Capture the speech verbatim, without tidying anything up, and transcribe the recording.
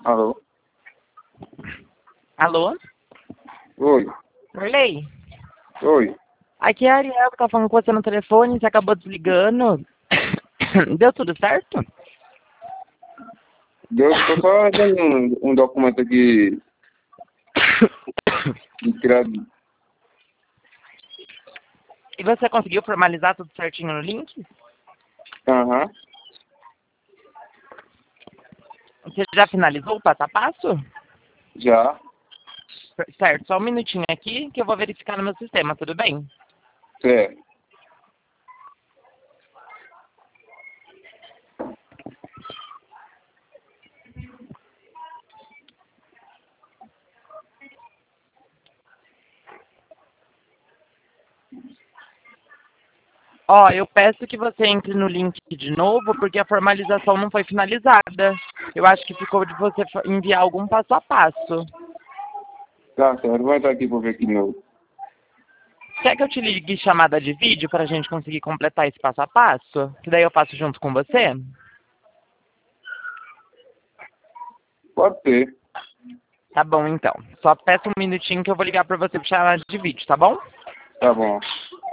Alô? Alô? Oi. Orley? Oi. Aqui é a Ariel que tá falando com você no telefone, você acabou desligando. Deu tudo certo? Deu, tô só fazendo um, um documento aqui de criado. E você conseguiu formalizar tudo certinho no link? Aham. Você já finalizou o passo a passo? Já. Certo, só um minutinho aqui que eu vou verificar no meu sistema, tudo bem? Certo. Ó, eu peço que você entre no link de novo, porque a formalização não foi finalizada. Eu acho que ficou de você fa- enviar algum passo a passo. Tá certo. Vai entrar aqui pra ver aqui de novo. Quer que eu te ligue chamada de vídeo para a gente conseguir completar esse passo a passo? Que daí eu faço junto com você? Pode ser. Tá bom, então. Só peça um minutinho que eu vou ligar para você por chamada de vídeo, tá bom? Tá bom.